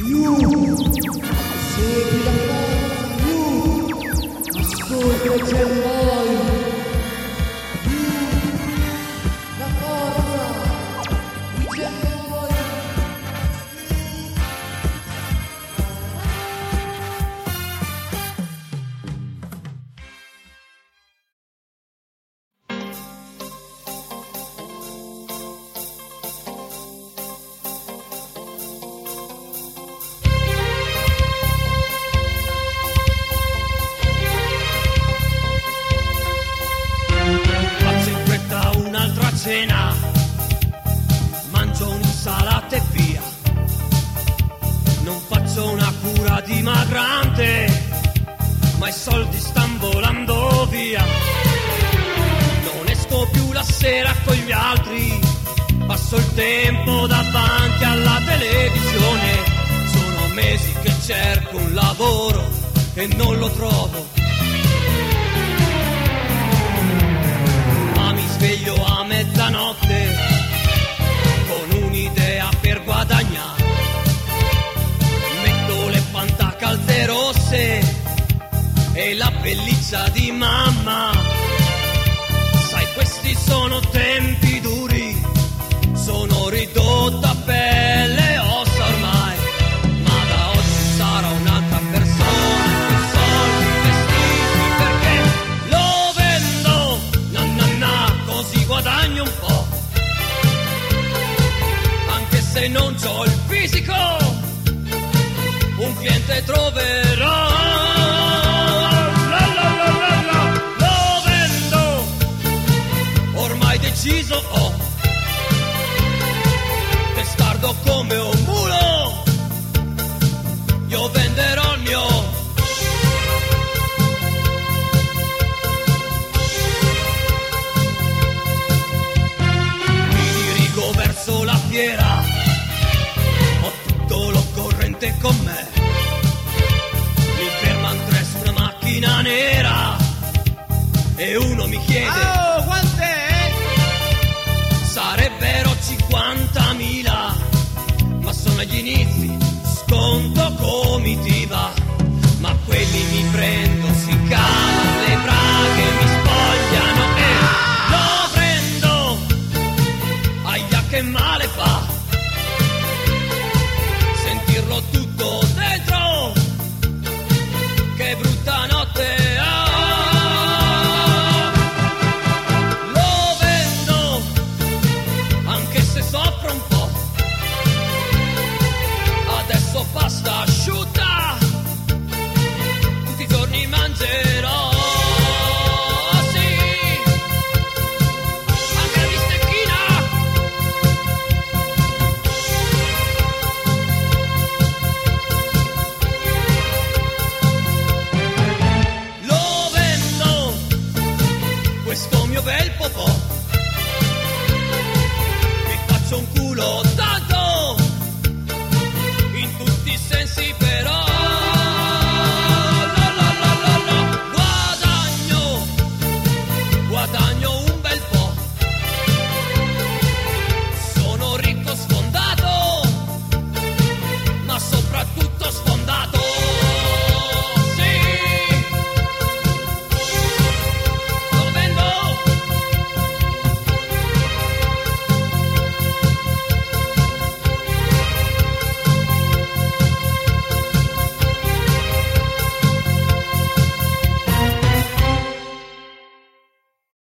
Segui la forza, ascolta il Gemboy. La forza, il Gemboy. Cena, mangio un'insalata e via, non faccio una cura dimagrante, ma i soldi stan volando via, non esco più la sera con gli altri, passo il tempo davanti alla televisione, sono mesi che cerco un lavoro e non lo trovo. Sveglio a mezzanotte con un'idea per guadagnare, metto le pantacalze rosse e la pelliccia di mamma, sai questi sono tempi duri, sono ridotto a pelle e ossa ormai, ma da oggi sarò un'altra persona, coi soldi vestiti perché lo vendo, così guadagno un po', anche se non c'ho il fisico, un cliente troverò. Lo vendo, ormai deciso ho, testardo come un mulo, io venderò il mio. Verso la fiera, ho tutto l'occorrente con me, mi ferman tre su una macchina nera e uno mi chiede